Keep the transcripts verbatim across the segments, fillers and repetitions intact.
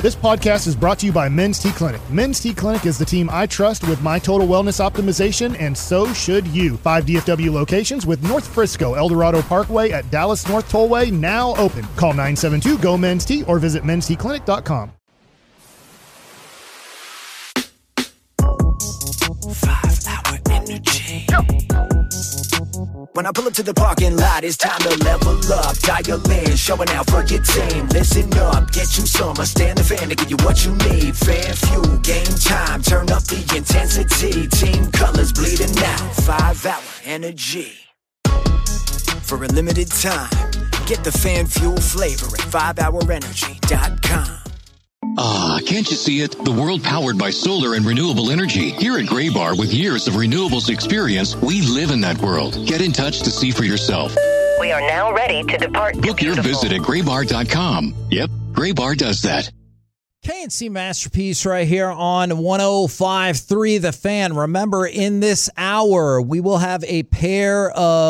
This podcast is brought to you by Men's T Clinic. Men's T Clinic is the team I trust with my total wellness optimization, and so should you. Five D F W locations with North Frisco, El Dorado Parkway at Dallas North Tollway now open. Call nine seven two, G O, Men's T or visit mens t clinic dot com. Five hour energy. When I pull up to the parking lot, it's time to level up. Dial in, showing out for your team. Listen up, get you some. I stand the fan to give you what you need. Fan fuel, game time. Turn up the intensity. Team colors bleeding out. Five hour energy. For a limited time, get the fan fuel flavor at five hour energy dot com. Ah, can't you see it? The world powered by solar and renewable energy. Here at Gray Bar, with years of renewables experience, we live in that world. Get in touch to see for yourself. We are now ready to depart. Book your visit at gray bar dot com. Yep, Gray Bar does that. K and C Masterpiece right here on one oh five point three The Fan. Remember, in this hour, we will have a pair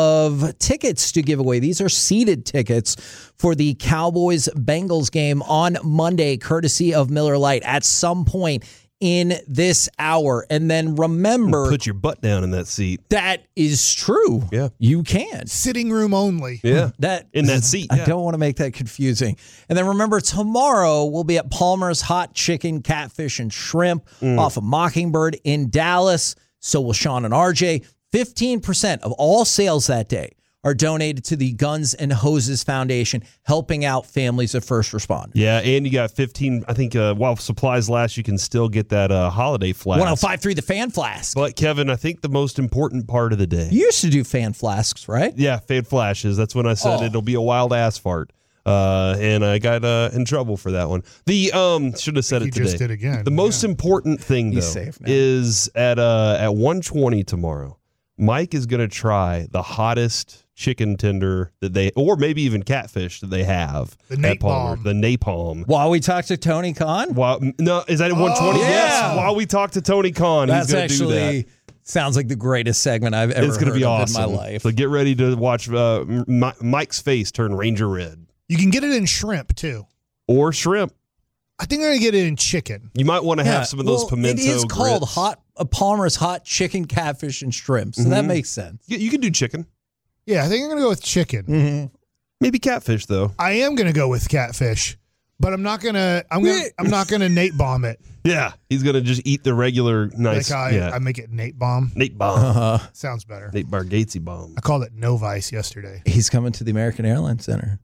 of tickets to give away. These are seated tickets for the Cowboys-Bengals game on Monday, courtesy of Miller Lite, at some point in this hour. And then remember, put your butt down in that seat. That is true. Yeah. You can. Sitting room only. Yeah. That in that seat. I yeah. don't want to make that confusing. And then remember, tomorrow we'll be at Palmer's Hot Chicken, Catfish, and Shrimp mm. off of Mockingbird in Dallas. So will Sean and R J. fifteen percent of all sales that day are donated to the Guns and Hoses Foundation, helping out families of first responders. Yeah, and you got fifteen, I think, uh, while supplies last, you can still get that uh, holiday flask. one oh five point three The Fan Flask. But, Kevin, I think the most important part of the day. You used to do fan flasks, right? Yeah, fan flashes. That's when I said oh. it'll be a wild ass fart. Uh, and I got uh, in trouble for that one. The um should have said it you today. Just did again. The most yeah. important thing, though, safe now. is at uh, at one twenty tomorrow, Mike is going to try the hottest chicken tender that they, or maybe even catfish that they have. The napalm. The napalm. While we talk to Tony Khan? While, no, is that at one twenty? Oh, yeah. Yes. While we talk to Tony Khan, That's he's going to do that. actually sounds like the greatest segment I've ever it's gonna heard be of awesome. in my life. So get ready to watch uh, M- Mike's face turn Ranger red. You can get it in shrimp, too. Or shrimp. I think I'm going to get it in chicken. You might want to Yeah, have some of those well, pimento It is called grits. hot uh, Palmer's Hot Chicken, Catfish, and Shrimp, so Mm-hmm. that makes sense. You, you can do chicken. Yeah, I think I'm going to go with chicken. Mm-hmm. Maybe catfish, though. I am going to go with catfish, but I'm not going to I'm going to I'm not going to Nate bomb it. Yeah, he's going to just eat the regular nice. Like I, yeah. I make it Nate bomb. Nate bomb. Uh-huh. Sounds better. Nate Bargatze bomb. I called it No Vice yesterday. He's coming to the American Airlines Center.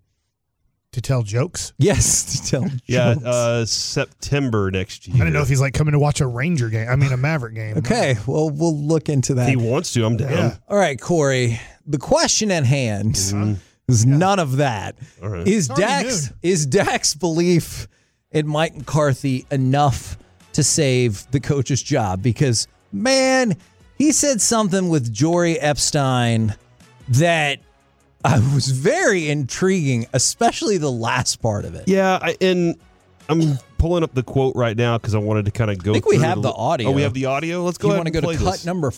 To tell jokes? Yes, to tell Yeah, jokes. uh, September next year. I didn't know if he's like coming to watch a Ranger game. I mean, a Maverick game. Okay, well, we'll look into that. He wants to. I'm down. Yeah. All right, Corey, the question at hand Mm-hmm. is none of that. All right. Is It's already Dak's, noon. is Dak's belief in Mike McCarthy enough to save the coach's job? Because, man, he said something with Jory Epstein that uh, was very intriguing, especially the last part of it. Yeah, I, and I'm pulling up the quote right now because I wanted to kind of go. I think we through have it a the li- audio. Oh, we have the audio. Let's go you ahead want and to go play to cut this. number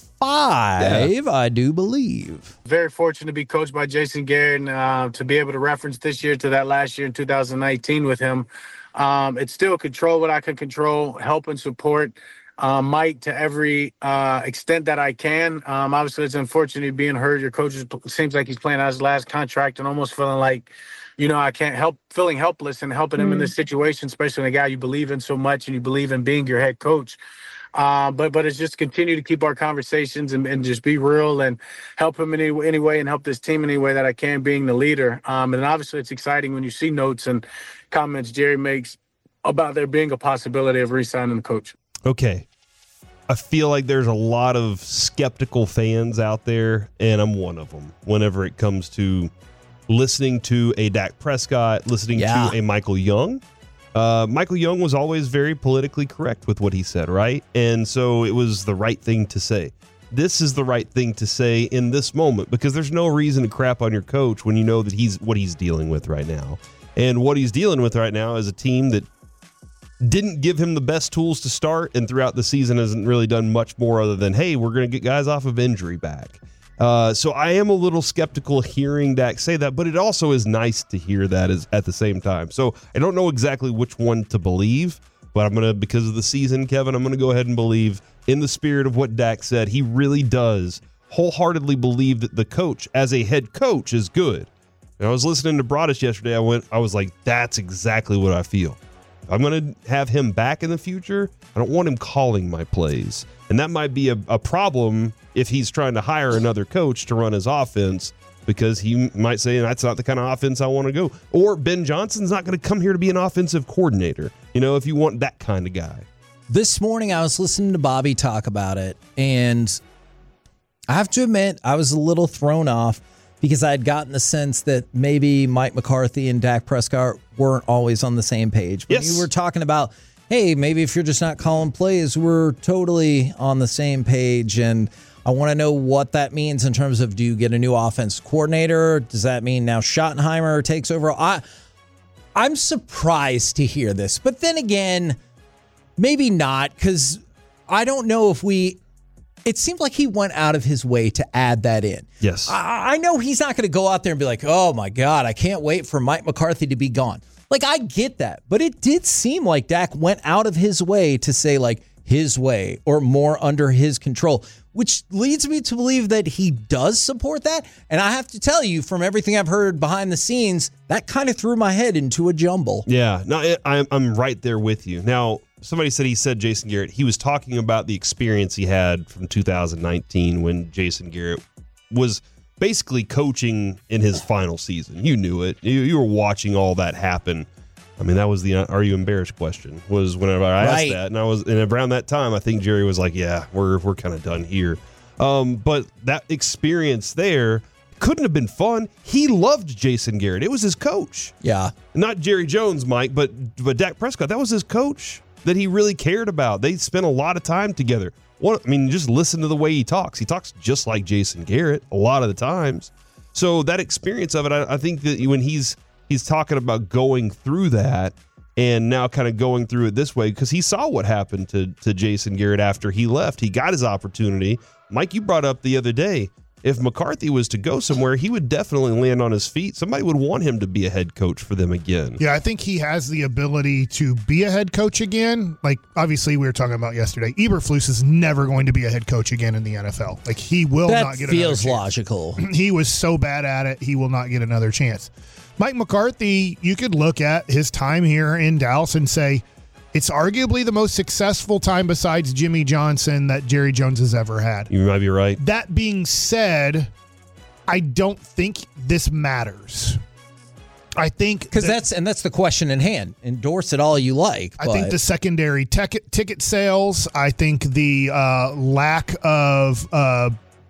five, I do believe. Very fortunate to be coached by Jason Garrett and uh, to be able to reference this year to that last year in two thousand nineteen with him. Um, it's still control what I can control, help and support uh, Mike to every uh, extent that I can. Um, obviously, it's unfortunate being hurt. Your coach is, seems like he's playing out his last contract and almost feeling like, you know, I can't help, feeling helpless and helping him in this situation, especially in a guy you believe in so much and you believe in being your head coach. Uh, but but it's just continue to keep our conversations and, and just be real and help him in any, any way and help this team in any way that I can, being the leader. Um, and obviously it's exciting when you see notes and comments Jerry makes about there being a possibility of re-signing the coach. Okay. I feel like there's a lot of skeptical fans out there, and I'm one of them whenever it comes to listening to a Dak Prescott, listening Yeah. to a Michael Young. Uh, Michael Young was always very politically correct with what he said, right? And so it was the right thing to say. This is the right thing to say in this moment because there's no reason to crap on your coach when you know that he's what he's dealing with right now. And what he's dealing with right now is a team that didn't give him the best tools to start and throughout the season hasn't really done much more other than, hey, we're going to get guys off of injury back. Uh, so I am a little skeptical hearing Dak say that, but it also is nice to hear that as, at the same time. So I don't know exactly which one to believe, but I'm going to, because of the season, Kevin, I'm going to go ahead and believe in the spirit of what Dak said. He really does wholeheartedly believe that the coach, as a head coach, is good. And I was listening to Broadus yesterday. I went, I was like, that's exactly what I feel. I'm going to have him back in the future. I don't want him calling my plays. And that might be a, a problem if he's trying to hire another coach to run his offense, because he might say, that's not the kind of offense I want to go. Or Ben Johnson's not going to come here to be an offensive coordinator, you know, if you want that kind of guy. This morning I was listening to Bobby talk about it, and I have to admit I was a little thrown off because I had gotten the sense that maybe Mike McCarthy and Dak Prescott weren't always on the same page. When yes. you were talking about, hey, maybe if you're just not calling plays, we're totally on the same page. And I want to know what that means in terms of, do you get a new offensive coordinator? Does that mean now Schottenheimer takes over? I, I'm surprised to hear this. But then again, maybe not, because I don't know if we... It seemed like he went out of his way to add that in. Yes. I, I know he's not going to go out there and be like, oh, my God, I can't wait for Mike McCarthy to be gone. Like, I get that. But it did seem like Dak went out of his way to say, like, his way or more under his control, which leads me to believe that he does support that. And I have to tell you, from everything I've heard behind the scenes, that kind of threw my head into a jumble. Yeah, no, it, I'm, I'm right there with you. Now, somebody said he said Jason Garrett. He was talking about the experience he had from two thousand nineteen when Jason Garrett was basically coaching in his final season. You knew it. You, you were watching all that happen. I mean, that was the uh, "Are you embarrassed?" question. Was whenever I asked right. that, and I was, and around that time, I think Jerry was like, "Yeah, we're we're kind of done here." Um, but that experience there couldn't have been fun. He loved Jason Garrett. It was his coach. Yeah, not Jerry Jones, Mike, but but Dak Prescott. That was his coach that he really cared about. They spent a lot of time together. What I mean, just listen to the way he talks. He talks just like Jason Garrett a lot of the times. So that experience of it, I, I think that when he's he's talking about going through that and now kind of going through it this way, because he saw what happened to to Jason Garrett after he left. He got his opportunity. Mike, you brought up the other day, if McCarthy was to go somewhere, he would definitely land on his feet. Somebody would want him to be a head coach for them again. Yeah, I think he has the ability to be a head coach again. Like, obviously, we were talking about yesterday, Eberflus is never going to be a head coach again in the N F L. Like, he will that not get feels another chance. logical. He was so bad at it, he will not get another chance. Mike McCarthy, you could look at his time here in Dallas and say, it's arguably the most successful time besides Jimmy Johnson that Jerry Jones has ever had. You might be right. That being said, I don't think this matters. I think because that, that's and that's the question in hand. Endorse it all you like. I but. think the secondary tech, ticket sales. I think the uh, lack of uh,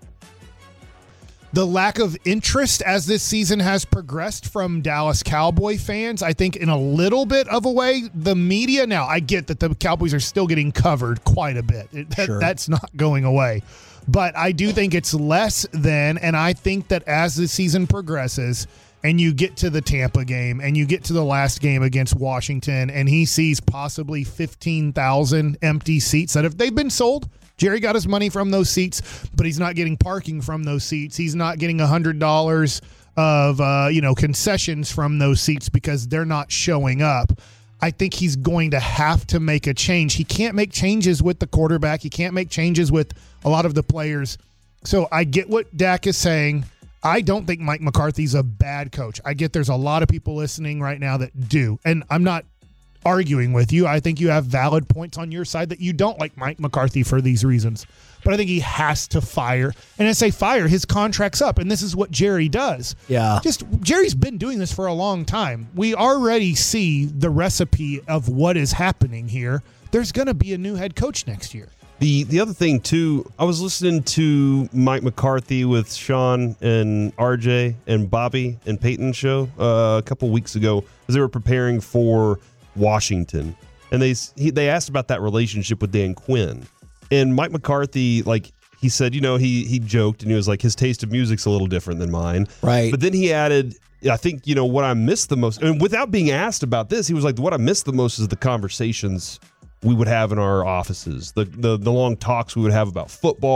the lack of interest as this season has progressed from Dallas Cowboy fans. I think in a little bit of a way, the media. Now, I get that the Cowboys are still getting covered quite a bit. It, that, Sure. That's not going away. But I do think it's less than, and I think that as the season progresses and you get to the Tampa game and you get to the last game against Washington and he sees possibly fifteen thousand empty seats that if they've been sold, Jerry got his money from those seats, but he's not getting parking from those seats. He's not getting one hundred dollars of uh, you know concessions from those seats because they're not showing up. I think he's going to have to make a change. He can't make changes with the quarterback. He can't make changes with a lot of the players. So I get what Dak is saying. I don't think Mike McCarthy's a bad coach. I get there's a lot of people listening right now that do. And I'm not arguing with you. I think you have valid points on your side that you don't like Mike McCarthy for these reasons. But I think he has to fire. And I say fire, his contract's up. And this is what Jerry does. Yeah. Just Jerry's been doing this for a long time. We already see the recipe of what is happening here. There's going to be a new head coach next year. The the other thing, too, I was listening to Mike McCarthy with Sean and R J and Bobby and Peyton's show uh, a couple weeks ago as they were preparing for Washington. And they he, they asked about that relationship with Dan Quinn. And Mike McCarthy, like he said, you know, he he joked and he was like, his taste of music's a little different than mine. Right. But then he added, I think, you know, what I missed the most, and without being asked about this, he was like, what I missed the most is the conversations we would have in our offices, the, the the long talks we would have about football,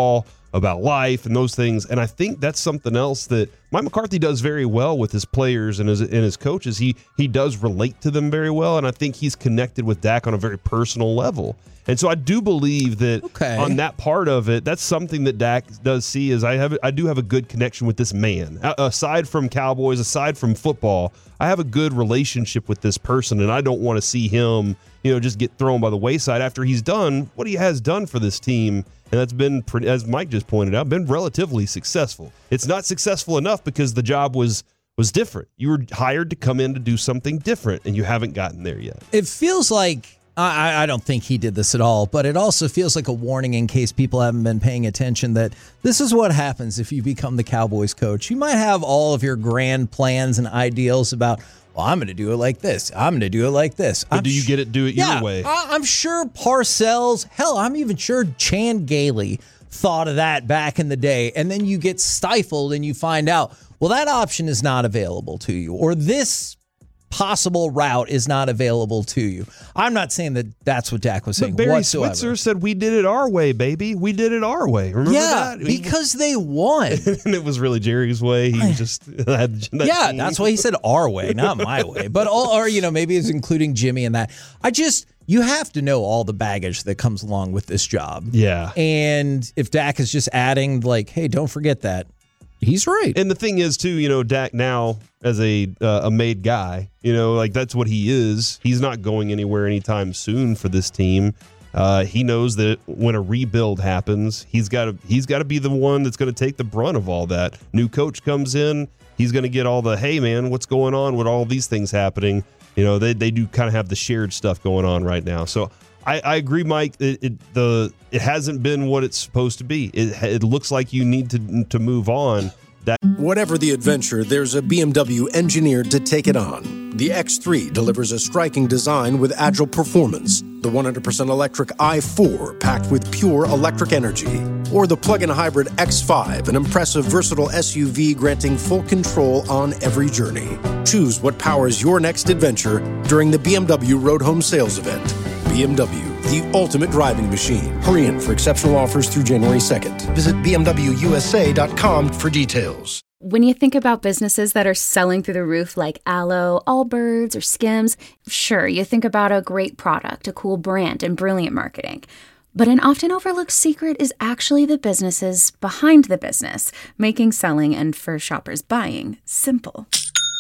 about life and those things. And I think that's something else that Mike McCarthy does very well with his players and his and his coaches. He he does relate to them very well, and I think he's connected with Dak on a very personal level. And so I do believe that okay. on that part of it, that's something that Dak does see is I have I do have a good connection with this man. Aside from Cowboys, aside from football, I have a good relationship with this person, and I don't want to see him, you know, just get thrown by the wayside after he's done what he has done for this team. And that's been, pretty, as Mike just pointed out, been relatively successful. It's not successful enough because the job was was different. You were hired to come in to do something different, and you haven't gotten there yet. It feels like, I, I don't think he did this at all, but it also feels like a warning in case people haven't been paying attention that this is what happens if you become the Cowboys coach. You might have all of your grand plans and ideals about, well, I'm going to do it like this. I'm going to do it like this. But I'm do you sh- get it, do it yeah, your way? I, I'm sure Parcells, hell, I'm even sure Chan Gailey thought of that back in the day. And then you get stifled and you find out, well, that option is not available to you, or this possible route is not available to you. I'm not saying that that's what Dak was saying but Barry whatsoever. Switzer said, we did it our way, baby. We did it our way. Remember yeah, that? because they won. And it was really Jerry's way. He just had that Yeah, team. that's why he said our way, not my way. But all, or, you know, maybe it's including Jimmy in that. I just, you have to know all the baggage that comes along with this job. Yeah. And if Dak is just adding, like, hey, don't forget that, he's right. And the thing is, too, you know, Dak now as a uh, a made guy, you know, like that's what he is. He's not going anywhere anytime soon for this team. Uh, he knows that when a rebuild happens, he's got to he's got to be the one that's going to take the brunt of all that. New coach comes in, he's going to get all the, hey, man, what's going on with all these things happening? You know, they they do kind of have the shared stuff going on right now. So I, I agree, Mike. It, it the it hasn't been what it's supposed to be. It it looks like you need to to move on. That Whatever the adventure, there's a B M W engineered to take it on. The X three delivers a striking design with agile performance. The one hundred percent electric i four packed with pure electric energy. Or the plug-in hybrid X five, an impressive versatile S U V granting full control on every journey. Choose what powers your next adventure during the B M W Road Home Sales Event. B M W, the ultimate driving machine. Hurry in for exceptional offers through January second. Visit b m w u s a dot com for details. When you think about businesses that are selling through the roof like Aloe, Allbirds, or Skims, sure, you think about a great product, a cool brand, and brilliant marketing. But an often overlooked secret is actually the businesses behind the business, making selling and, for shoppers, buying simple.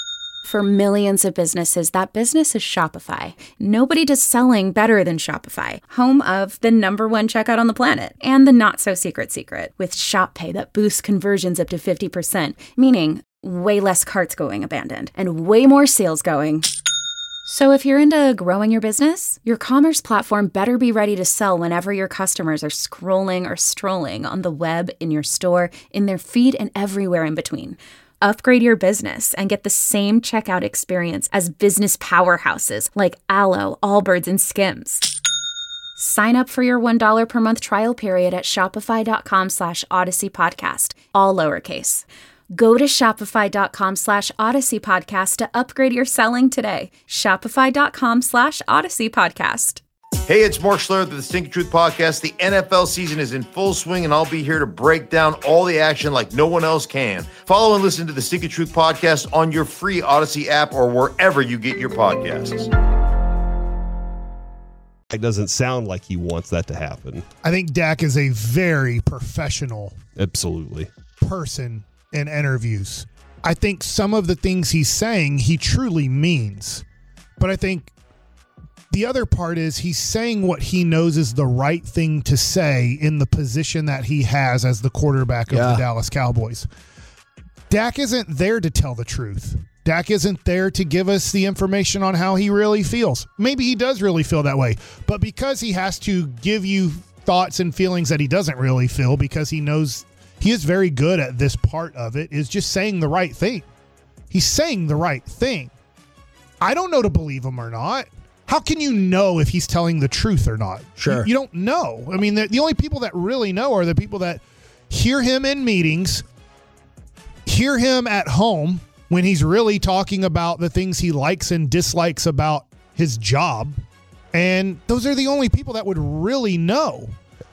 For millions of businesses, that business is Shopify. Nobody does selling better than Shopify, home of the number one checkout on the planet, and the not-so-secret secret, with Shop Pay that boosts conversions up to fifty percent, meaning way less carts going abandoned, and way more sales going. So if you're into growing your business, your commerce platform better be ready to sell whenever your customers are scrolling or strolling on the web, in your store, in their feed, and everywhere in between. Upgrade your business and get the same checkout experience as business powerhouses like Aloe, Allbirds, and Skims. Sign up for your one dollar per month trial period at shopify.com slash Odyssey Podcast, all lowercase. Go to shopify.com slash Odyssey Podcast to upgrade your selling today. Shopify.com slash Odyssey Podcast. Hey, it's Mark Schlereth of the Stinky Truth Podcast. The N F L season is in full swing, and I'll be here to break down all the action like no one else can. Follow and listen to the Stinky Truth Podcast on your free Odyssey app or wherever you get your podcasts. it doesn't sound like he wants that to happen. I think Dak is a very professional Absolutely. person in interviews. I think some of the things he's saying, he truly means. But I think the other part is he's saying what he knows is the right thing to say in the position that he has as the quarterback of Yeah. the Dallas Cowboys. Dak isn't there to tell the truth. Dak isn't there to give us the information on how he really feels. Maybe he does really feel that way, but because he has to give you thoughts and feelings that he doesn't really feel because he knows he is very good at this part of it, is just saying the right thing. He's saying the right thing. I don't know to believe him or not. How can you know if he's telling the truth or not? Sure. You, you don't know. I mean, the, the only people that really know are the people that hear him in meetings, hear him at home when he's really talking about the things he likes and dislikes about his job. And those are the only people that would really know.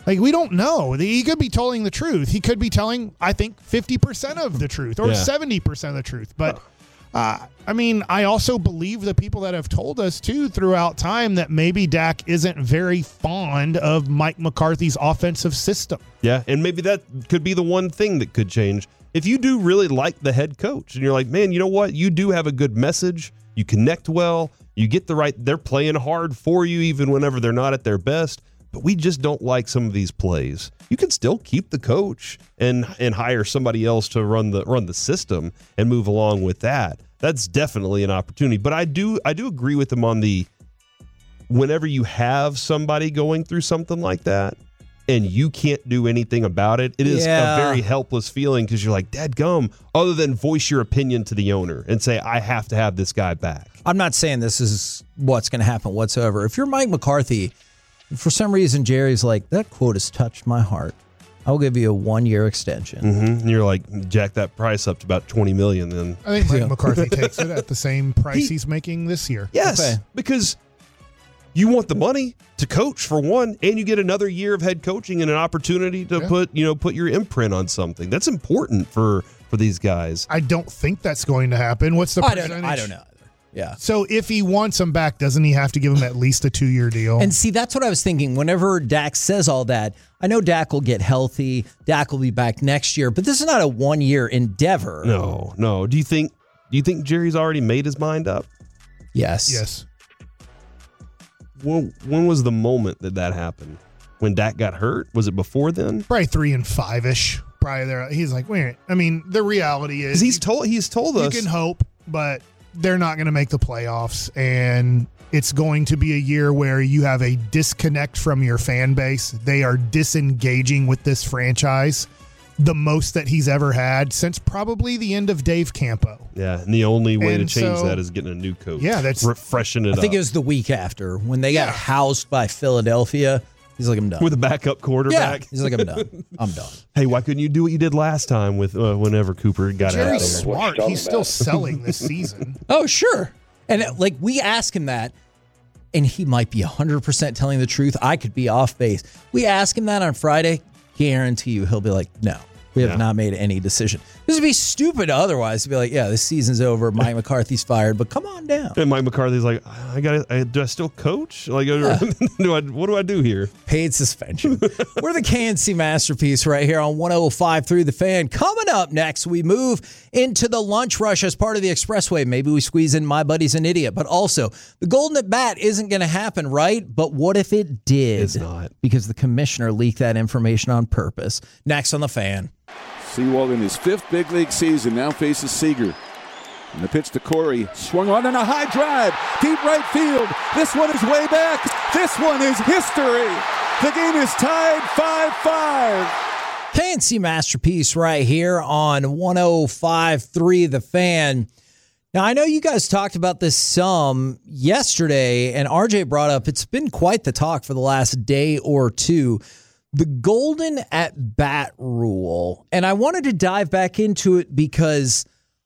Like, we don't know. He could be telling the truth. He could be telling, I think, fifty percent of the truth or Yeah. seventy percent of the truth. But, uh, I mean, I also believe the people that have told us, too, throughout time that maybe Dak isn't very fond of Mike McCarthy's offensive system. Yeah, and maybe that could be the one thing that could change. If you do really like the head coach and you're like, man, you know what? You do have a good message. You connect well. You get the right, they're playing hard for you even whenever they're not at their best. But we just don't like some of these plays. You can still keep the coach and and hire somebody else to run the run the system and move along with that. That's definitely an opportunity. But I do I do agree with him on the whenever you have somebody going through something like that and you can't do anything about it, it is Yeah. a very helpless feeling because you're like, dadgum, other than voice your opinion to the owner and say, I have to have this guy back. I'm not saying this is what's going to happen whatsoever. If you're Mike McCarthy, for some reason, Jerry's like, that quote has touched my heart. I'll give you a one-year extension. Mm-hmm. And you're like, jack that price up to about twenty million dollars then. I think Mike Yeah. McCarthy takes it at the same price He- he's making this year. Yes, Okay. because you want the money to coach for one, and you get another year of head coaching and an opportunity to Yeah. put, you know, put your imprint on something. That's important for for these guys. I don't think that's going to happen. What's the I percentage? don't know. I don't know. Yeah. So if he wants him back, doesn't he have to give him at least a two-year deal? And see, that's what I was thinking. Whenever Dak says all that, I know Dak will get healthy. Dak will be back next year, but this is not a one-year endeavor. No, no. Do you think do you think Jerry's already made his mind up? Yes. yes. When, when was the moment that that happened? When Dak got hurt? Was it before then? Probably three and five-ish. Probably there. He's like, wait. I mean, the reality is, Because he's told he's told you us. can hope, but they're not going to make the playoffs, and it's going to be a year where you have a disconnect from your fan base. They are disengaging with this franchise the most that he's ever had since probably the end of Dave Campo. Yeah, and the only way And to change so- that is getting a new coach. Yeah, that's- refreshing it I up. think it was the week after when they got Yeah. housed by Philadelphia. He's like, I'm done. with a backup yeah. quarterback. He's like, I'm done. I'm done. Hey, why couldn't you do what you did last time with uh, whenever Cooper got Jerry's out there? smart. He's still selling this season. Oh, sure. And uh, like we ask him that, and he might be one hundred percent telling the truth. I could be off base. We ask him that on Friday. Guarantee you he'll be like, no, we have Yeah. not made any decision. This would be stupid otherwise to be like, yeah, this season's over. Mike McCarthy's fired, but come on down. And Mike McCarthy's like, I got. I, do I still coach? Like, do I, what do I do here? Paid suspension. We're the K N C Masterpiece right here on one oh five point three The Fan. Coming up next, we move into the lunch rush as part of the Expressway. Maybe we squeeze in My Buddy's an Idiot, but also the Golden at Bat isn't going to happen, right? But what if it did? It's not. Because the commissioner leaked that information on purpose. Next on The Fan. Sewald in his fifth big league season now faces Seager. And the pitch to Corey, swung on and a high drive, deep right field. This one is way back. This one is history. The game is tied five five. K N C Masterpiece right here on one oh five point three The Fan. Now, I know you guys talked about this some yesterday, and R J brought up it's been quite the talk for the last day or two. The Golden at Bat rule. And I wanted to dive back into it because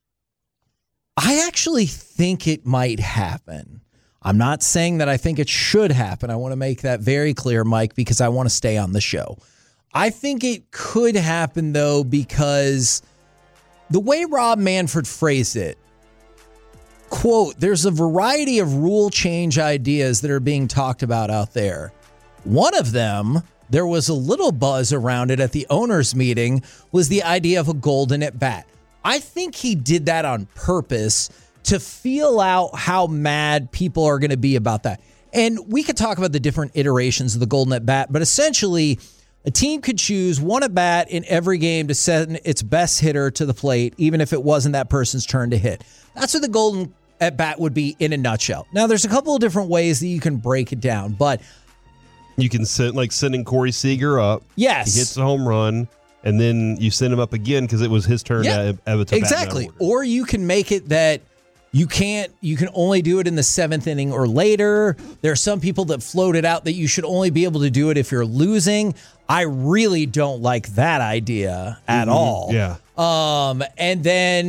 I actually think it might happen. I'm not saying that I think it should happen. I want to make that very clear, Mike, because I want to stay on the show. I think it could happen, though, because the way Rob Manfred phrased it, quote, there's a variety of rule change ideas that are being talked about out there. One of them, there was a little buzz around it at the owners' meeting, was the idea of a golden at bat. I think he did that on purpose to feel out how mad people are going to be about that. And we could talk about the different iterations of the golden at bat, but essentially a team could choose one at bat in every game to send its best hitter to the plate, even if it wasn't that person's turn to hit. That's what the golden at bat would be in a nutshell. Now, there's a couple of different ways that you can break it down, but You can send like sending Corey Seager up. yes. He hits a home run, and then you send him up again because it was his turn Yeah, to, to bat exactly. down order. Or you can make it that you can't, you can only do it in the seventh inning or later. There are some people that float it out that you should only be able to do it if you're losing. I really don't like that idea at Mhm. all. Yeah. Um, and then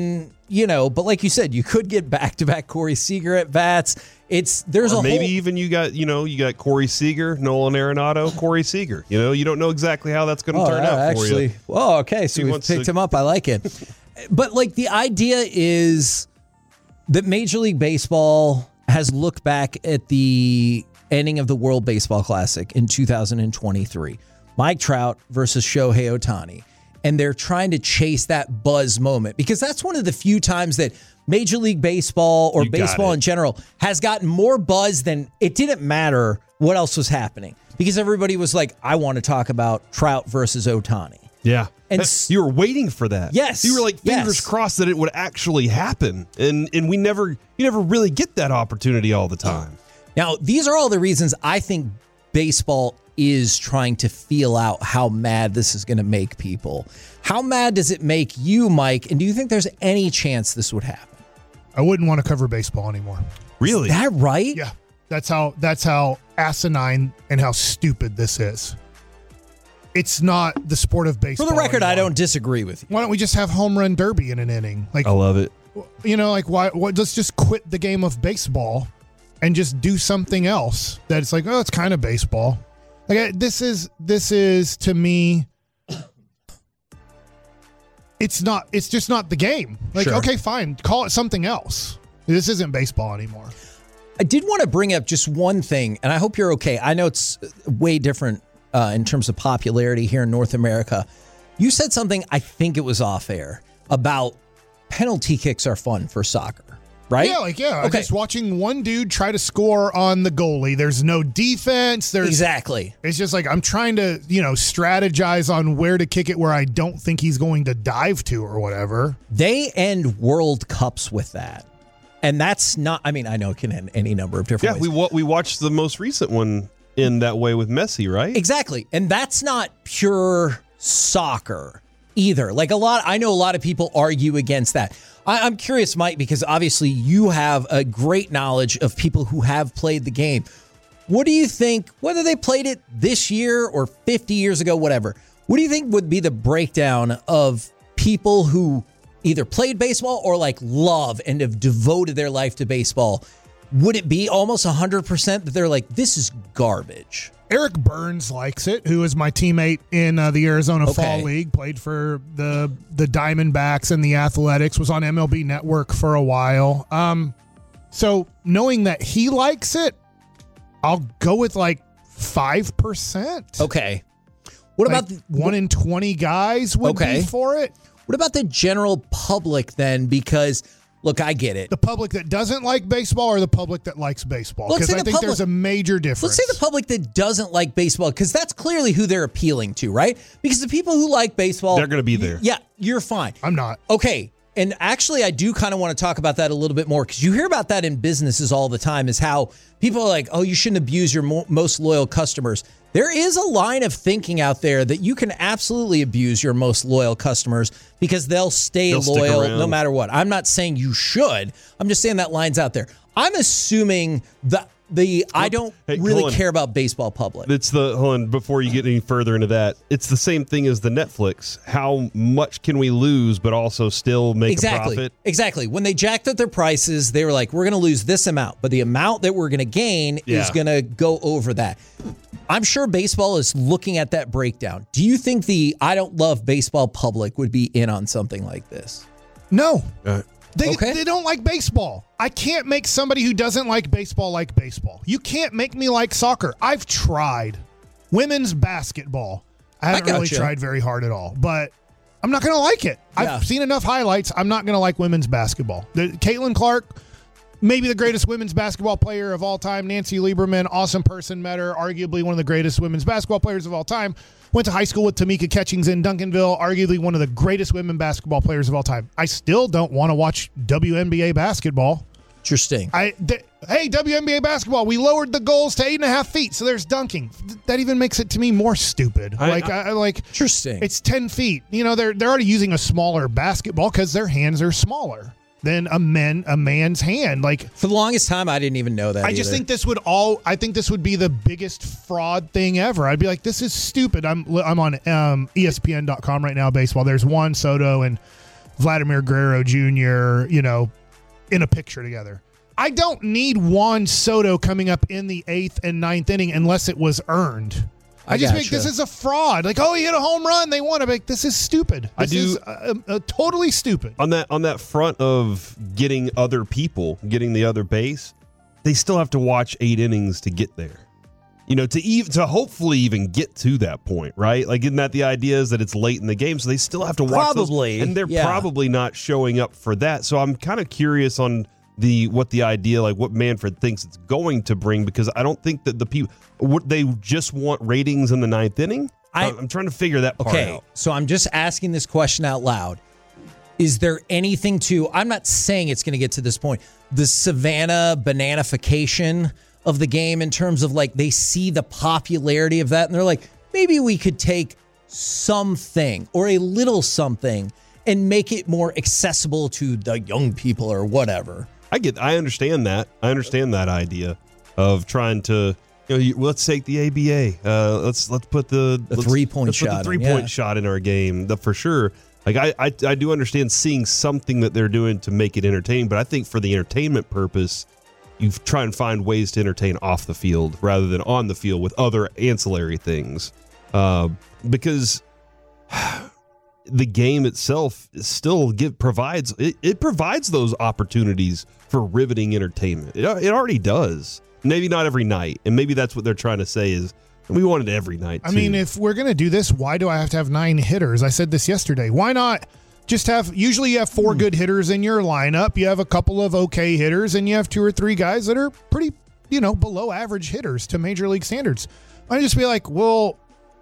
you know, but like you said, you could get back-to-back Corey Seager at bats. It's there's or a maybe whole, even you got you know you got Corey Seager, Nolan Arenado, Corey Seager. You know, you don't know exactly how that's going to oh, turn out actually, for you. Oh, okay, so He we wants picked to- him up. I like it. But like the idea is that Major League Baseball has looked back at the ending of the World Baseball Classic in two thousand twenty-three. Mike Trout versus Shohei Ohtani. And they're trying to chase that buzz moment because that's one of the few times that Major League Baseball or You got baseball it. in general has gotten more buzz than it didn't matter what else was happening because everybody was like, I want to talk about Trout versus Ohtani. Yeah. And That- s- you were waiting for that. Yes. You were like fingers Yes. crossed that it would actually happen. And and we never you never really get that opportunity all the time. Now, these are all the reasons I think baseball is trying to feel out how mad this is going to make people. How mad does it make you, Mike? And do you think there's any chance this would happen? I wouldn't want to cover baseball anymore. Really? Is that right? Yeah. That's how that's how asinine and how stupid this is. It's not the sport of For baseball. the record, I anymore. don't disagree with you. Why don't we just have home run derby in an inning? Like, I love it. you know, like why? What? Let's just quit the game of baseball and just do something else. That's like, oh, it's kind of baseball. Like I- this is this is to me. It's not. It's just not the game. Like, Sure. okay, fine, call it something else. This isn't baseball anymore. I did want to bring up just one thing, and I hope you're okay. I know it's way different uh, in terms of popularity here in North America. You said something, I think it was off air, about penalty kicks are fun for soccer, right? Yeah, like yeah. Okay. Just watching one dude try to score on the goalie. There's no defense. There's Exactly. It's just like I'm trying to, you know, strategize on where to kick it where I don't think he's going to dive to or whatever. They end World Cups with that. And that's not, I mean, I know it can end any number of different Yeah, ways. we wa- we watched the most recent one in that way with Messi, right? Exactly. And that's not pure soccer either. Like a lot, I know a lot of people argue against that. I, I'm curious, Mike, because obviously you have a great knowledge of people who have played the game. What do you think, whether they played it this year or fifty years ago, whatever, what do you think would be the breakdown of people who either played baseball or like love and have devoted their life to baseball? Would it be almost one hundred percent that they're like, this is garbage? Eric Burns likes it, who is my teammate in uh, the Arizona Okay. Fall League, played for the the Diamondbacks and the Athletics, was on M L B Network for a while. Um, so knowing that he likes it, I'll go with like five percent. Okay. What Like about the, one in twenty guys would Okay. be for it? what about the general public then? Because look, I get it. The public that doesn't like baseball or the public that likes baseball? Let's Because say I the think public- there's a major difference. Let's say the public that doesn't like baseball, because that's clearly who they're appealing to, right? Because the people who like baseball, They're gonna be there. Yeah, you're fine. I'm not. Okay. And actually, I do kind of want to talk about that a little bit more, because you hear about that in businesses all the time, is how people are like, oh, you shouldn't abuse your mo- most loyal customers. There is a line of thinking out there that you can absolutely abuse your most loyal customers because they'll stay They'll stick loyal around. no matter what. I'm not saying you should. I'm just saying that line's out there. I'm assuming the the I don't Hey, really hold on. care about baseball public. It's the hold on before you get any further into that. It's the same thing as the Netflix. How much can we lose, but also still make Exactly. a profit? Exactly. When they jacked up their prices, they were like, we're going to lose this amount, but the amount that we're going to gain is Yeah. going to go over that. I'm sure baseball is looking at that breakdown. Do you think the I don't love baseball public would be in on something like this? No. Uh, They, Okay. they don't like baseball. I can't make somebody who doesn't like baseball like baseball. You can't make me like soccer. I've tried. Women's basketball. I haven't really gotcha. tried very hard at all, but I'm not going to like it. Yeah. I've seen enough highlights. I'm not going to like women's basketball. The, Caitlin Clark, maybe the greatest women's basketball player of all time. Nancy Lieberman, awesome person, met her, arguably one of the greatest women's basketball players of all time. Went to high school with Tamika Catchings in Duncanville, arguably one of the greatest women basketball players of all time. I still don't want to watch W N B A basketball. Interesting. I th- hey, W N B A basketball, we lowered the goals to eight and a half feet, so there's dunking. Th- That even makes it to me more stupid. I- like, I, I like Interesting. it's ten feet. You know, they're they're already using a smaller basketball because their hands are smaller than a men a man's hand. Like, For the longest time, I didn't even know that I just either. think this would all. I think this would be the biggest fraud thing ever. I'd be like, this is stupid. I'm I'm on um, E S P N dot com right now. Baseball. There's Juan Soto and Vladimir Guerrero Junior, you know, in a picture together. I don't need Juan Soto coming up in the eighth and ninth inning unless it was earned. I, I just think this is a fraud. Like, oh, he hit a home run. They won. I'm like, this is stupid. This I do is uh, uh, totally stupid. On that on that front of getting other people, getting the other base, they still have to watch eight innings to get there. You know, to even to hopefully even get to that point, right? Like, isn't that the idea is that it's late in the game, so they still have to watch probably, those, and they're yeah. probably not showing up for that. So I'm kind of curious on the what the idea, like what Manfred thinks it's going to bring, because I don't think that the people what they just want ratings in the ninth inning. I, I'm trying to figure that part okay, out. So I'm just asking this question out loud. Is there anything to, I'm not saying it's going to get to this point, the Savannah bananification of the game in terms of like they see the popularity of that and they're like, maybe we could take something or a little something and make it more accessible to the young people or whatever. I get, I understand that. I understand that idea of trying to, you know, you, let's take the A B A. Uh, let's let's put the, the let's, three point let's shot, put the three point yeah. shot in our game. The, for sure. Like I, I, I do understand seeing something that they're doing to make it entertaining, but I think for the entertainment purpose, you try and find ways to entertain off the field rather than on the field with other ancillary things, uh, because the game itself still give, provides it, it provides those opportunities for riveting entertainment. It, it already does. Maybe not every night, and maybe that's what they're trying to say is we want it every night. I too. mean, if we're gonna do this, why do I have to have nine hitters? I said this yesterday. Why not just have? Usually, you have four good hitters in your lineup. You have a couple of okay hitters, and you have two or three guys that are pretty, you know, below average hitters to major league standards. I just be like, well,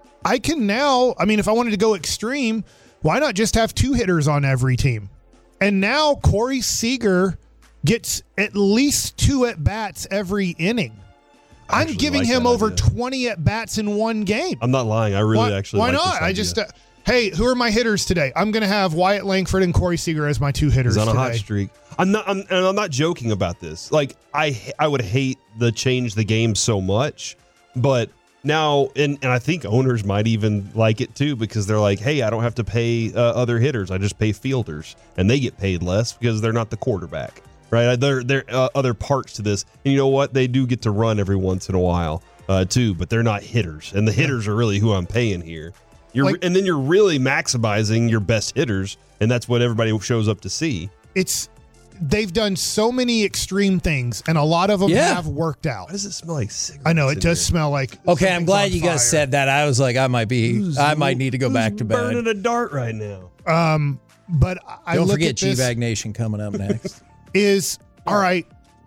I can now. I mean, if I wanted to go extreme, why not just have two hitters on every team? And now Corey Seager gets at least two at bats every inning. I'm giving like him that over idea. twenty at bats in one game. I'm not lying. I really why, actually why like not? this I idea. just uh, hey, who are my hitters today? I'm going to have Wyatt Langford and Corey Seager as my two hitters He's on a today. hot streak. I'm not. I'm, and I'm not joking about this. Like I, I would hate the change the game so much, but now, and and I think owners might even like it too because they're like, hey, I don't have to pay uh, other hitters. I just pay fielders, and they get paid less because they're not the quarterback, right? There, there are uh, other parts to this, and you know what? They do get to run every once in a while. Uh, too, but they're not hitters, and the hitters are really who I'm paying here. You're, Like- and then you're really maximizing your best hitters, and that's what everybody shows up to see. It's they've done so many extreme things, and a lot of them Yeah. have worked out. Why does it smell like cigarettes? I know it in does here? smell like. Okay, I'm something's glad on you guys fire. said that. I was like, I might be, Who's- I might need to go who's back to bed. burning a dart right now. Um, but I Don't look forget at this G-Bag Nation coming up next. is all right.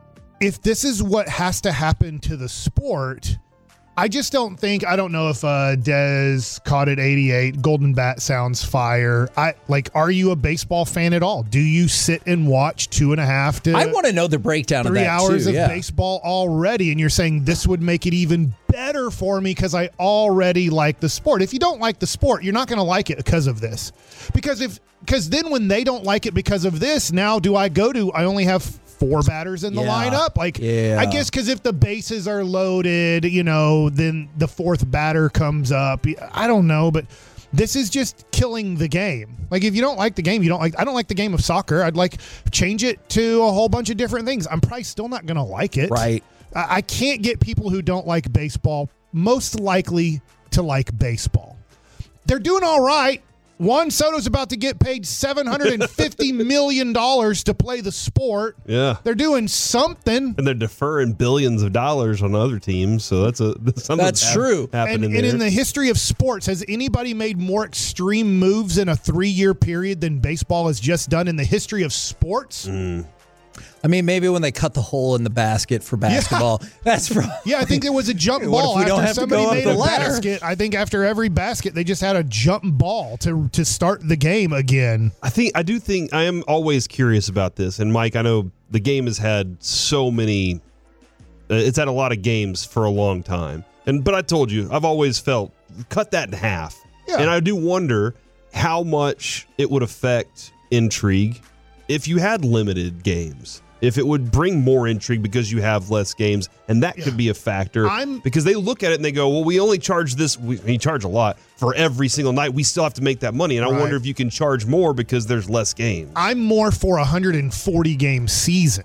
If this is what has to happen to the sport. I just don't think, I don't know if uh, Dez caught it eighty-eight. Golden Bat sounds fire. I like, are you a baseball fan at all? Do you sit and watch two and a half to I want to know the breakdown of three that hours too, of yeah. baseball already? And you're saying this would make it even better for me because I already like the sport. If you don't like the sport, you're not going to like it because of this. Because if, because then when they don't like it because of this, now do I go to, I only have four batters in the Yeah. lineup. Like, Yeah. I guess because if the bases are loaded, you know, then the fourth batter comes up. I don't know, but this is just killing the game. Like, if you don't like the game, you don't like, I don't like the game of soccer. I'd like change it to a whole bunch of different things. I'm probably still not going to like it. Right. I, I can't get people who don't like baseball most likely to like baseball. They're doing all right. Juan Soto's about to get paid seven hundred fifty million dollars to play the sport. Yeah. They're doing something. And they're deferring billions of dollars on other teams, so that's a that's something That's hap- true. happening And, and there. in the history of sports, has anybody made more extreme moves in a three-year period than baseball has just done in the history of sports? Mm. I mean, maybe when they cut the hole in the basket for basketball, that's probably. Yeah, I think there was a jump What if ball we don't after have to somebody go up made the a ladder? basket. I think after every basket, they just had a jump ball to to start the game again. I think I do think I am always curious about this. And Mike, I know the game has had so many. Uh, it's had a lot of games for a long time, and but I told you I've always felt cut that in half. Yeah. And I do wonder how much it would affect intrigue if you had limited games. if it would bring more intrigue because you have less games, and that yeah. could be a factor. I'm, because they look at it and they go, well, we only charge this, we, we charge a lot for every single night. We still have to make that money, and right. I wonder if you can charge more because there's less games. I'm more for a one hundred forty game season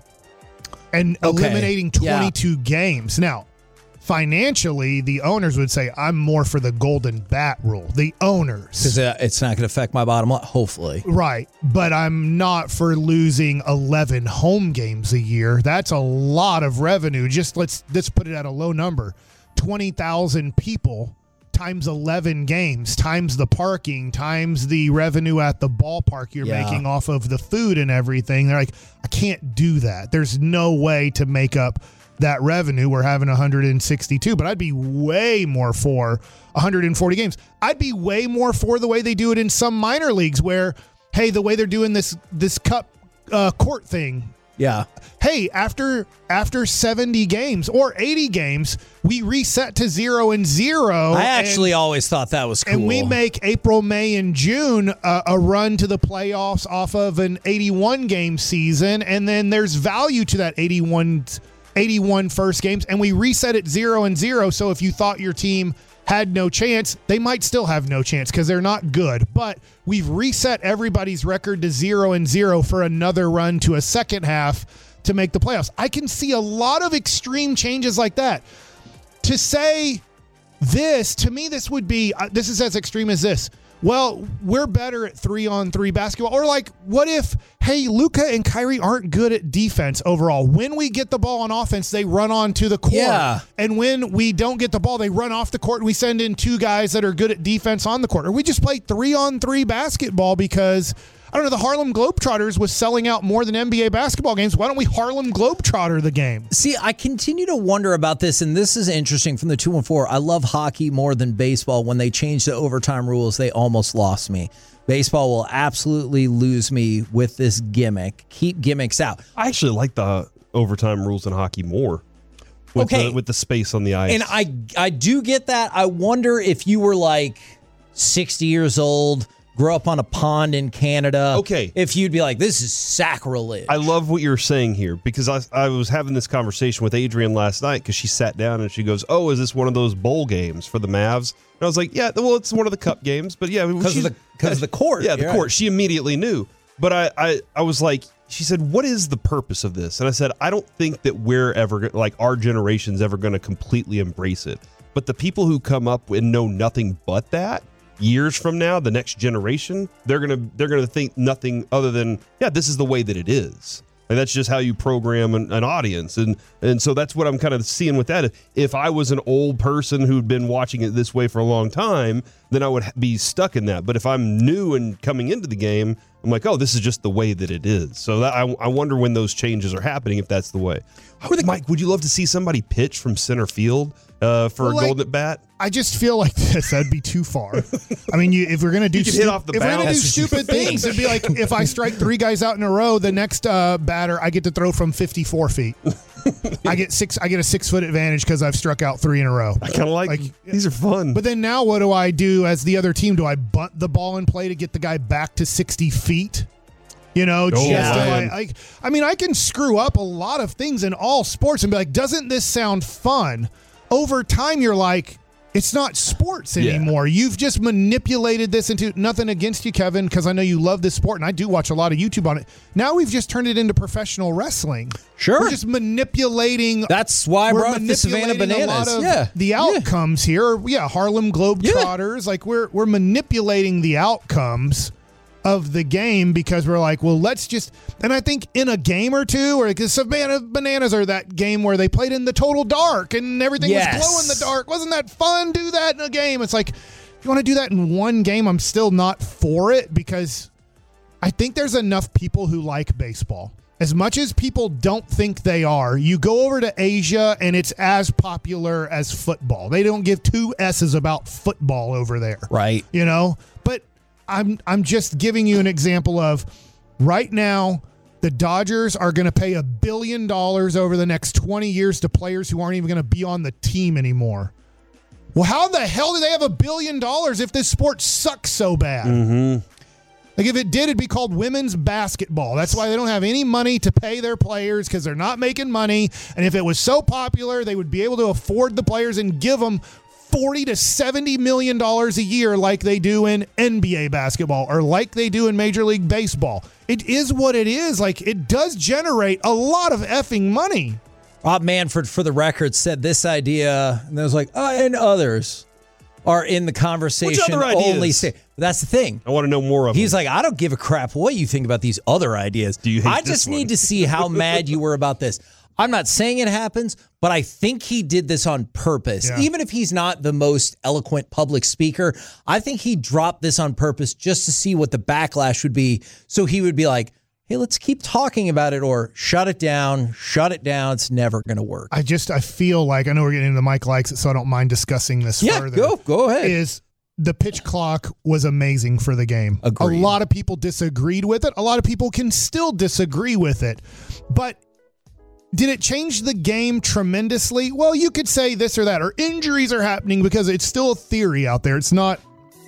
and okay. eliminating twenty-two yeah. games. Now, financially, the owners would say, I'm more for the golden bat rule. The owners. Because it's not going to affect my bottom line, hopefully. Right. But I'm not for losing eleven home games a year. That's a lot of revenue. Just let's, let's put it at a low number. twenty thousand people times eleven games, times the parking, times the revenue at the ballpark you're yeah. making off of the food and everything. They're like, I can't do that. There's no way to make up that revenue. We're having one hundred sixty-two, but I'd be way more for one hundred forty games. I'd be way more for the way they do it in some minor leagues where, hey, the way they're doing this this cup uh, court thing. Yeah. Hey, after after seventy games or eighty games, we reset to zero and zero. I actually and, always thought that was cool. And we make April, May, and June uh, a run to the playoffs off of an eighty-one game season, and then there's value to that eighty-one eighty-one first games, and we reset it zero and zero. So if you thought your team had no chance, they might still have no chance because they're not good. But we've reset everybody's record to zero and zero for another run to a second half to make the playoffs. I can see a lot of extreme changes like that. To say this, to me, this would be, uh, this is as extreme as this. Well, we're better at three-on-three basketball. Or like, what if, hey, Luka and Kyrie aren't good at defense overall. When we get the ball on offense, they run onto the court. Yeah. And when we don't get the ball, they run off the court, and we send in two guys that are good at defense on the court. Or we just play three-on-three basketball because, I don't know, the Harlem Globetrotters was selling out more than N B A basketball games. Why don't we Harlem Globetrotter the game? See, I continue to wonder about this, and this is interesting from the two and four. I love hockey more than baseball. When they changed the overtime rules, they almost lost me. Baseball will absolutely lose me with this gimmick. Keep gimmicks out. I actually like the overtime rules in hockey more. With okay. The, with the space on the ice. And I, I do get that. I wonder if you were like sixty years old, grew up on a pond in Canada. Okay. If you'd be like, this is sacrilege. I love what you're saying here because I, I was having this conversation with Adrian last night because she sat down and she goes, oh, is this one of those bowl games for the Mavs? And I was like, yeah, well, it's one of the cup games. But yeah. Because of the, because of the court. Yeah, the You're court. Right. She immediately knew. But I, I, I was like, she said, what is the purpose of this? And I said, I don't think that we're ever, like our generation's ever going to completely embrace it. But the people who come up and know nothing but that, years from now, the next generation, they're gonna they're gonna think nothing other than, yeah, this is the way that it is. And that's just how you program an, an audience. And and so that's what I'm kind of seeing with that. If I was an old person who'd been watching it this way for a long time, then I would be stuck in that. But if I'm new and coming into the game, I'm like, oh, this is just the way that it is. So that, I, I wonder when those changes are happening, if that's the way. The, Mike, would you love to see somebody pitch from center field uh, for well, a like, golden bat? I just feel like this. That'd be too far. I mean, you, if we're gonna do, you stu- hit off the if we're gonna do That's stupid things, it'd be like if I strike three guys out in a row, the next uh, batter I get to throw from fifty-four feet. I get six. I get a six foot advantage because I've struck out three in a row. I kind of like, like these are fun. But then now, what do I do as the other team? Do I bunt the ball in play to get the guy back to sixty feet? You know, oh, just yeah. like, I, I mean, I can screw up a lot of things in all sports and be like, doesn't this sound fun? Over time, you're like, it's not sports anymore. Yeah. You've just manipulated this into, nothing against you, Kevin, because I know you love this sport, and I do watch a lot of YouTube on it. Now we've just turned it into professional wrestling. Sure. We're just manipulating. That's why I brought up the Savannah Bananas. A lot of yeah. the outcomes yeah. here. Yeah, Harlem Globetrotters. Yeah. Like, we're we're manipulating the outcomes of the game because we're like, well, let's just, and I think in a game or two, or like the Savannah Bananas or that game where they played in the total dark and everything yes. was glow in the dark. Wasn't that fun? Do that in a game. It's like, if you want to do that in one game, I'm still not for it because I think there's enough people who like baseball. As much as people don't think they are, you go over to Asia and it's as popular as football. They don't give two S's about football over there. Right. You know, but I'm I'm just giving you an example of right now, the Dodgers are going to pay a billion dollars over the next twenty years to players who aren't even going to be on the team anymore. Well, how the hell do they have a billion dollars if this sport sucks so bad? Mm-hmm. Like, if it did, it'd be called women's basketball. That's why they don't have any money to pay their players, because they're not making money. And if it was so popular, they would be able to afford the players and give them forty to seventy million dollars a year like they do in N B A basketball or like they do in Major League Baseball. It is what it is. Like, it does generate a lot of effing money. Rob Manfred, for the record, said this idea, and I was like, oh, and others are in the conversation. Which other ideas? Only say, that's the thing. I want to know more of He's them. like, I don't give a crap what you think about these other ideas. Do you hate I this just one? need to see how mad you were about this. I'm not saying it happens, but I think he did this on purpose. Yeah. Even if he's not the most eloquent public speaker, I think he dropped this on purpose just to see what the backlash would be. So he would be like, hey, let's keep talking about it, or shut it down, shut it down. It's never going to work. I just, I feel like, I know we're getting into Mike likes it, so I don't mind discussing this Yeah, further. go, go ahead. Is the pitch clock was amazing for the game. Agreed. A lot of people disagreed with it. A lot of people can still disagree with it. But did it change the game tremendously? Well, you could say this or that, or injuries are happening, because it's still a theory out there. It's not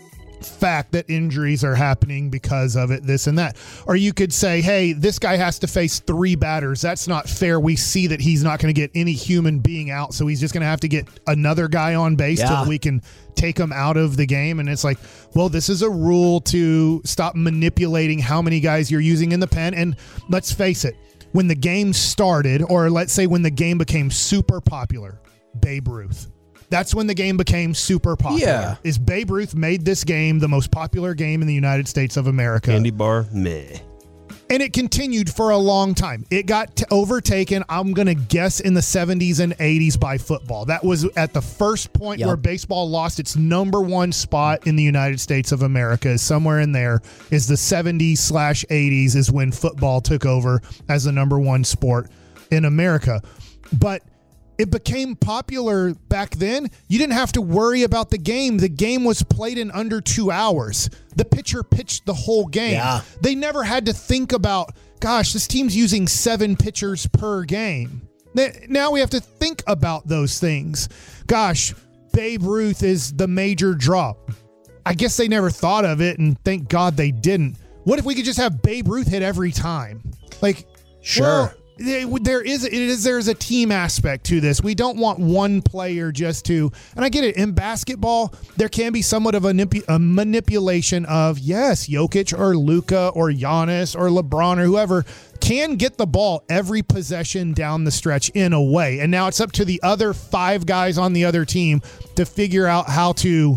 fact that injuries are happening because of it, this and that. Or you could say, hey, this guy has to face three batters. That's not fair. We see that he's not going to get any human being out, so he's just going to have to get another guy on base Yeah. till we can take him out of the game. And it's like, well, this is a rule to stop manipulating how many guys you're using in the pen. And let's face it, when the game started, or let's say when the game became super popular, Babe Ruth. That's when the game became super popular. Yeah. Is Babe Ruth made this game the most popular game in the United States of America. Candy bar, meh. And it continued for a long time. It got t- overtaken, I'm going to guess, in the seventies and eighties by football. That was at the first point Yep. where baseball lost its number one spot in the United States of America. Somewhere in there is the seventies slash eighties is when football took over as the number one sport in America. But it became popular back then. You didn't have to worry about the game. The game was played in under two hours. The pitcher pitched the whole game. Yeah. They never had to think about, gosh, this team's using seven pitchers per game. Now we have to think about those things. Gosh, Babe Ruth is the major draw. I guess they never thought of it, and thank God they didn't. What if we could just have Babe Ruth hit every time? Like, Sure. well, there is it is there's a team aspect to this. We don't want one player just to, and I get it, in basketball there can be somewhat of a, manip- a manipulation of, yes, Jokic or Luka or Giannis or LeBron or whoever can get the ball every possession down the stretch in a way, and now it's up to the other five guys on the other team to figure out how to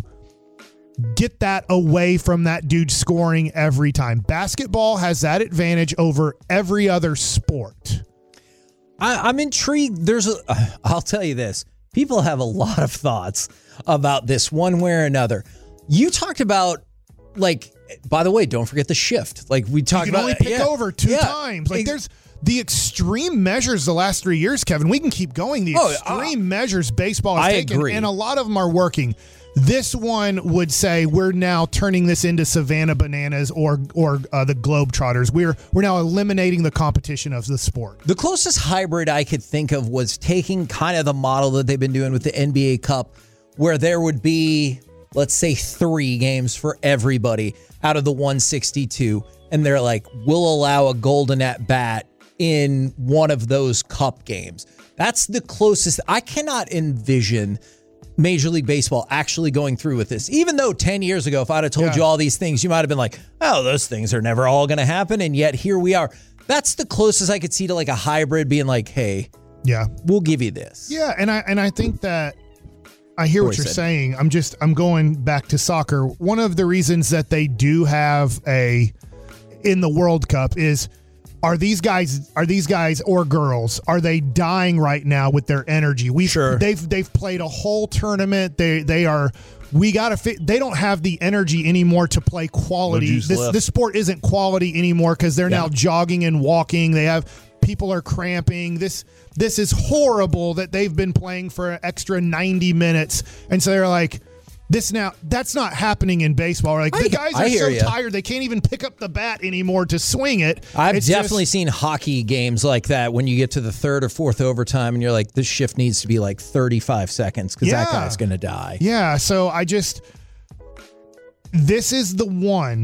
get that away from that dude scoring every time. Basketball has that advantage over every other sport. I, I'm intrigued. There's a, I'll tell you this. People have a lot of thoughts about this one way or another. You talked about, like, by the way, don't forget the shift. Like, we talked You can about. only pick yeah, over two yeah. times. Like, there's the extreme measures the last three years, Kevin. We can keep going. The Oh, extreme uh, measures baseball has I taken, agree. and a lot of them are working. This one would say we're now turning this into Savannah Bananas or or uh, the Globetrotters. We're we're now eliminating the competition of the sport. The closest hybrid I could think of was taking kind of the model that they've been doing with the N B A Cup, where there would be, let's say, three games for everybody out of the one sixty-two. And they're like, we'll allow a golden at bat in one of those cup games. That's the closest. I cannot envision Major League Baseball actually going through with this. Even though ten years ago, if I'd have told Yeah. you all these things, you might have been like, oh, those things are never all going to happen. And yet here we are. That's the closest I could see to like a hybrid being like, hey, Yeah. we'll give you this. Yeah, and I and I think that I hear what Corey you're said. saying. I'm just I'm going back to soccer. One of the reasons that they do have a in the World Cup is, are these guys are these guys or girls, are they dying right now with their energy? We Sure. they've they've played a whole tournament. They they are we got to fit. They don't have the energy anymore to play quality. juice This left. this sport isn't quality anymore because they're now Yeah. jogging and walking. They have people are cramping. This this is horrible that they've been playing for an extra ninety minutes, and so they're like, this now that's not happening in baseball. Like I- the guys I are hear so ya. tired they can't even pick up the bat anymore to swing it. I've It's definitely just- seen hockey games like that when you get to the third or fourth overtime and you're like, this shift needs to be like thirty-five seconds because that Yeah. guy's going to die. Yeah, so I just this is the one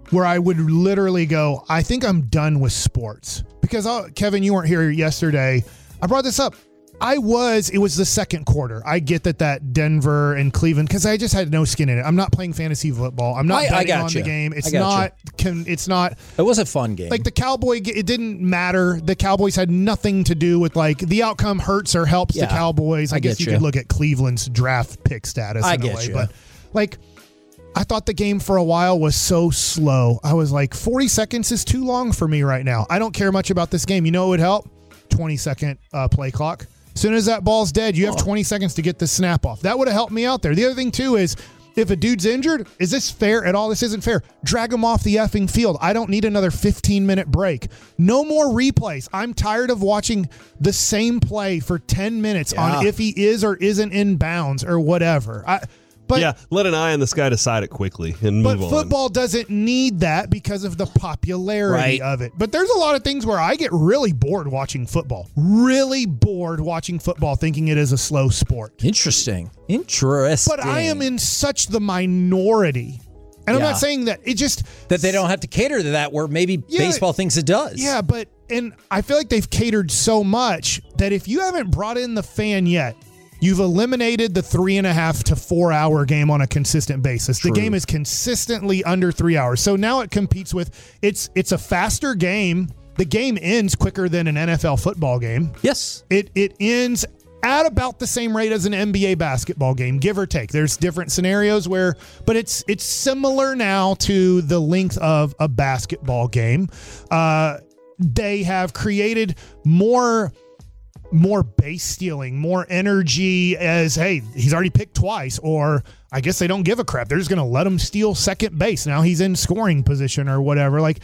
where I would literally go, I think I'm done with sports. Because, I'll, Kevin, you weren't here yesterday. I brought this up. I was, it was the second quarter. I get that that Denver and Cleveland, because I just had no skin in it. I'm not playing fantasy football. I'm not I, betting I on you. the game. It's I not, can, it's not. It was a fun game. Like the Cowboy, it didn't matter. The Cowboys had nothing to do with like the outcome hurts or helps Yeah, the Cowboys. I, I guess get you, you. could look at Cleveland's draft pick status I in a get way. you. But like, I thought the game for a while was so slow. I was like, forty seconds is too long for me right now. I don't care much about this game. You know what would help? twenty second uh, play clock. As soon as that ball's dead, you have twenty seconds to get the snap off. That would have helped me out there. The other thing, too, is if a dude's injured, is this fair at all? This isn't fair. Drag him off the effing field. I don't need another fifteen-minute break. No more replays. I'm tired of watching the same play for ten minutes Yeah. on if he is or isn't in bounds or whatever. I, but yeah, let an eye in the sky decide it quickly and move But on. football doesn't need that because of the popularity Right. of it. But there's a lot of things where I get really bored watching football. Really bored watching football thinking it is a slow sport. Interesting. Interesting. But I am in such the minority. And I'm Yeah. not saying that it just that they don't have to cater to that where maybe Yeah. baseball thinks it does. Yeah, but and I feel like they've catered so much that if you haven't brought in the fan yet, you've eliminated the three and a half to four hour game on a consistent basis. True. The game is consistently under three hours. So now it competes with it's it's a faster game. The game ends quicker than an N F L football game. Yes. It it ends at about the same rate as an N B A basketball game, give or take. There's different scenarios where, but it's it's similar now to the length of a basketball game. Uh, they have created more more base stealing, more energy as, hey, he's already picked twice, or I guess they don't give a crap. They're just going to let him steal second base. Now he's in scoring position or whatever. Like,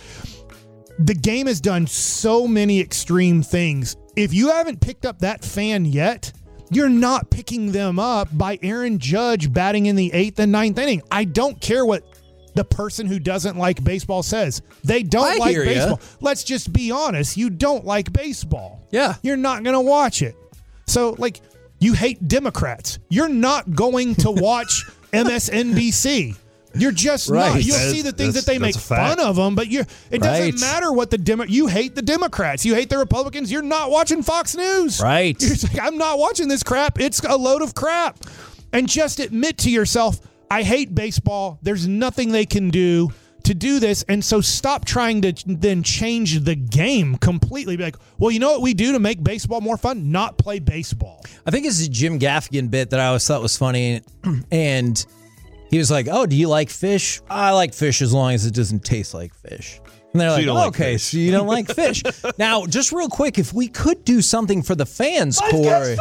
the game has done so many extreme things. If you haven't picked up that fan yet, you're not picking them up by Aaron Judge batting in the eighth and ninth inning. I don't care what the person who doesn't like baseball says. They don't I like hear ya. baseball. Let's just be honest. You don't like baseball. Yeah. You're not going to watch it. So, like, you hate Democrats. You're not going to watch M S N B C. You're just Right. not. You'll That's- see the things that's- that they that's make a fact. fun of them, but you it Right. doesn't matter what the Demo- you hate the Democrats. You hate the Republicans. You're not watching Fox News. Right. You're just like, I'm not watching this crap. It's a load of crap. And just admit to yourself, I hate baseball. There's nothing they can do to do this. And so stop trying to then change the game completely. Be like, well, you know what we do to make baseball more fun? Not play baseball. I think it's a Jim Gaffigan bit that I always thought was funny. And he was like, oh, do you like fish? I like fish as long as it doesn't taste like fish. And they're So like, you don't oh, like okay, fish. so you don't like fish. Now, just real quick, if we could do something for the fans, Corey.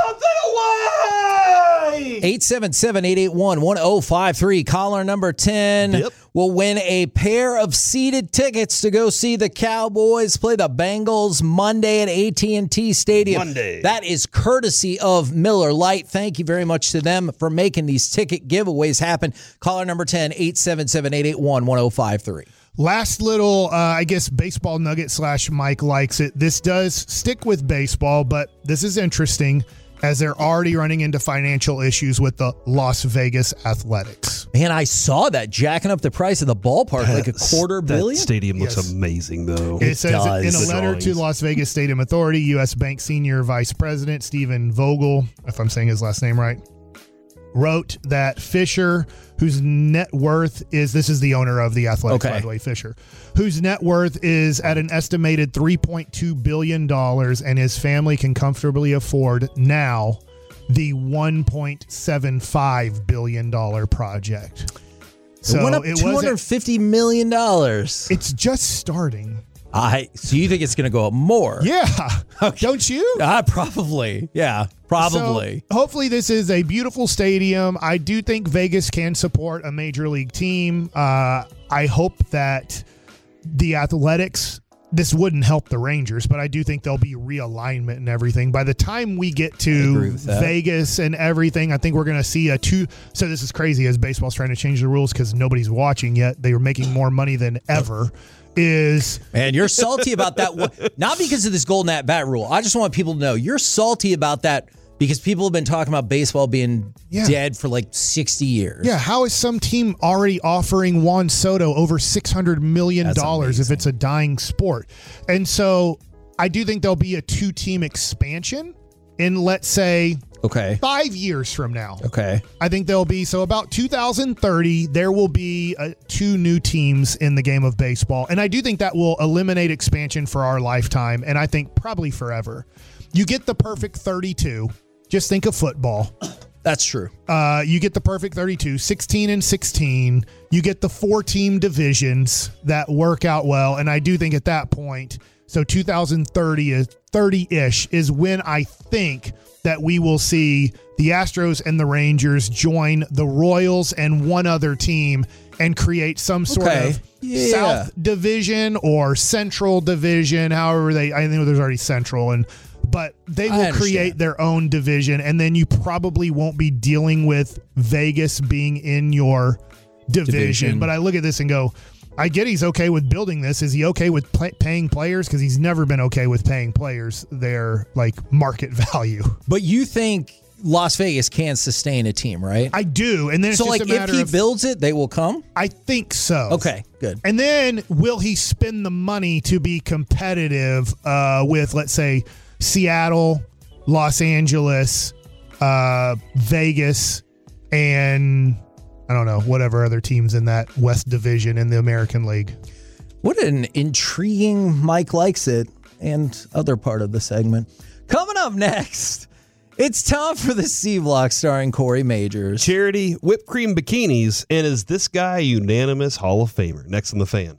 eight seven seven, eight eight one, one oh five three. Caller number ten Yep. will win a pair of seated tickets to go see the Cowboys play the Bengals Monday at A T and T Stadium. Monday. That is courtesy of Miller Lite. Thank you very much to them for making these ticket giveaways happen. Caller number ten, eight seven seven, eight eight one, one oh five three. Last little, uh, I guess, baseball nugget slash Mike likes it. This does stick with baseball, but this is interesting as they're already running into financial issues with the Las Vegas Athletics. Man, I saw that jacking up the price of the ballpark like a That's- quarter billion. That stadium looks Yes. amazing, though. It says does. in a The letter to drawings. Las Vegas Stadium Authority, U S Bank Senior Vice President Stephen Vogel, if I'm saying his last name right, wrote that Fisher, whose net worth is, this is the owner of the Athletics, Okay. by the way, Fisher, whose net worth is at an estimated three point two billion dollars, and his family can comfortably afford now the one point seven five billion dollars project. So it went up it two hundred wasn't- fifty million dollars. It's just starting. I so you think it's going to go up more? Yeah. Don't you? Uh, probably. Yeah, probably. So, hopefully this is a beautiful stadium. I do think Vegas can support a major league team. Uh, I hope that the Athletics, this wouldn't help the Rangers, but I do think there'll be realignment and everything. By the time we get to Vegas and everything, I think we're going to see a two. So this is crazy as baseball's trying to change the rules because nobody's watching yet. They are making more money than ever. Is And you're salty about that one, not because of this golden at bat rule. I just want people to know you're salty about that Because people have been talking about baseball being Yeah. dead for like sixty years. Yeah, how is some team already offering Juan Soto over six hundred million dollars if it's a dying sport? And so I do think there'll be a two-team expansion in, let's say, Okay. five years from now. Okay. I think there'll be, so about two thousand thirty, there will be uh, two new teams in the game of baseball. And I do think that will eliminate expansion for our lifetime, and I think probably forever. You get the perfect thirty-two. Just think of football. That's true. Uh, you get the perfect thirty-two, sixteen and sixteen. You get the four-team divisions that work out well. And I do think at that point, so two thousand thirty is thirty-ish is when I think that we will see the Astros and the Rangers join the Royals and one other team and create some sort Okay. of Yeah. South Division or Central Division, however they, I know there's already Central, and but they I will understand. create their own division, and then you probably won't be dealing with Vegas being in your division. Division. But I look at this and go, I get he's okay with building this. Is he okay with pay- paying players? Because he's never been okay with paying players their like market value. But you think Las Vegas can sustain a team, right? I do, and then it's so, just like, a if matter he of builds it, they will come? I think so. Okay, good. And then will he spend the money to be competitive uh, with, let's say, Seattle, Los Angeles, uh, Vegas, and I don't know, whatever other teams in that West Division in the American League? What an intriguing Mike Likes It and other part of the segment. Coming up next, it's time for the C Block starring Corey Majors. Charity, whipped cream bikinis, and is this guy a unanimous Hall of Famer? Next on The Fan.